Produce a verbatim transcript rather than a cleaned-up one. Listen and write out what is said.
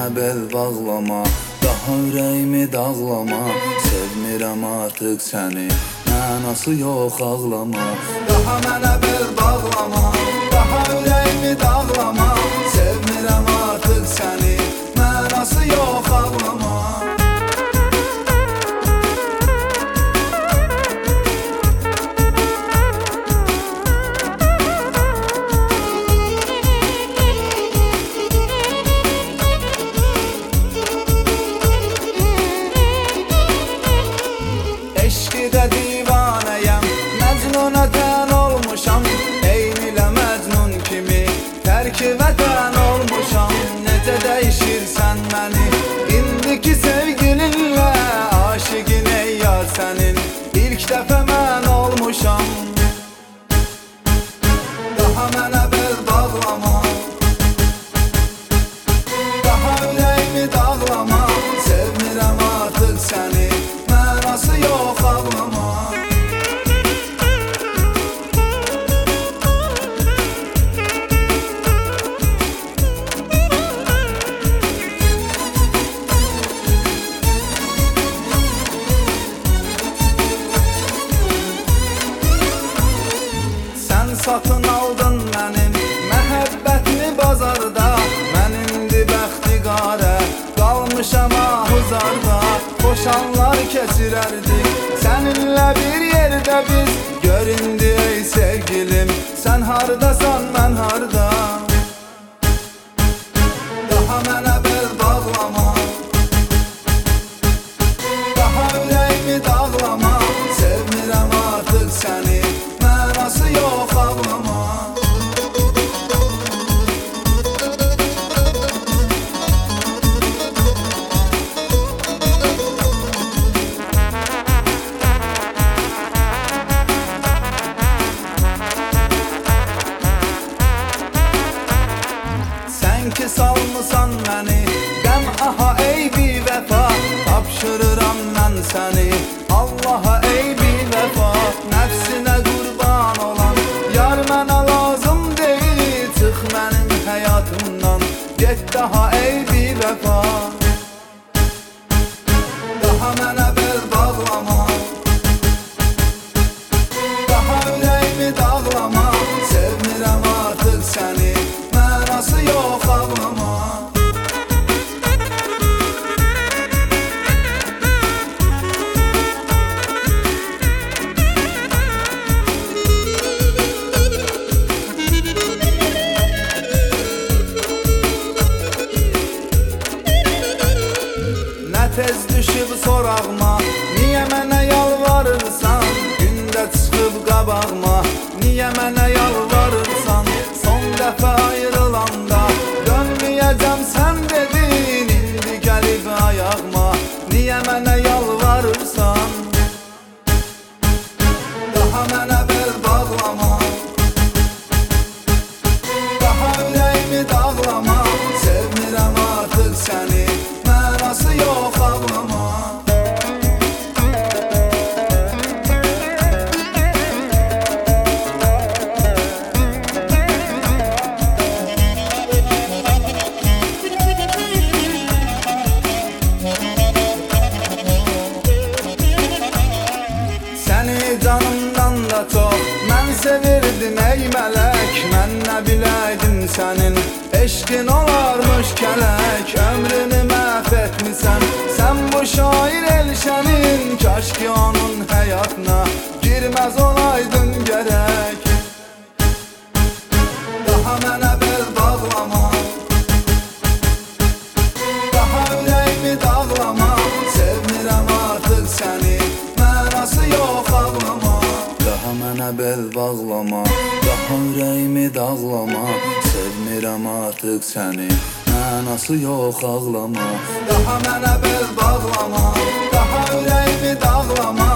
mənə bel bağlama, daha ürəyimi dağlama. Sevmirəm artıq səni, mənası yox ağlama. Daha mənə bel bağlama, daha ürəyimi dağlama. Sevmirəm artıq səni, mənası yox ağlama. Eşqidə divanəyəm, Məcnuna tən olmuşam. Eynilə Məcnun kimi tərki vətən olmuşam. Necə dəyişirsən məni indiki sevgilinlə, aşiqin ey yar sənin ilk dəfə mən olmuşam. Daha mənə bel bağlama, daha ürəyimi dağlama. Sevmirəm artıq səni, mənası yox ağlama. Sən satın aldın mənim məhəbbətini bazarda. Mənimdi bəxtiqarə, qalmışam ahuzarda. Boşanlar keçirərdik səninlə bir yerdə biz. Göründü ey sevgilim, sən hardasan mən harda. Daha mənə bel bağlama, daha ürəyimi dağlama. Sevmirəm artıq səni, mənası yox ağlama. Sən ki salmısan məni qəm, aha ey bir vəfa. Tapşırıram mən səni Allaha ey bir vəfa. Nəfsinə qurban olan yar mənə lazım deyil. Çıx mənim həyatımdan, get daha ey bir vəfa. Daha mənə bel bağlama, daha ürəyimi dağlama. Sevmirəm artıq səni, mənası yox ağlama. Nə tez düşüb sorağıma, niyə mənə yalvarırsan? Gündə çıxıb qabağıma, niyə mənə yalvarırsan? Son dəfə ayrılanda dönməyəcəm sən dedin. İndi gəlib ayağıma, niyə mənə yalvarırsan? Daha mənə bel bağlama, daha ürəyimi dağlama. Sevmirəm artıq səni, mənası yox ağlama. Səni canımdan da çox mən sevirdim ey mələk. Mən nə biləydim sənin eşqin olarmış kələk. Ömrünü məhv etmisən sən bu şair Elşənin. Kaş ki onun həyatına girməz olaydın gərək. Daha mənə bel bağlama, daha ürəyimi dağlama. Sevmirəm artıq səni, mənası yox ağlama. Daha mənə bel bağlama, daha ürəyimi dağlama. Sevmirəm artıq səni, mənası yox ağlama. Daha mənə bel bağlama, daha ürəyimi dağlama.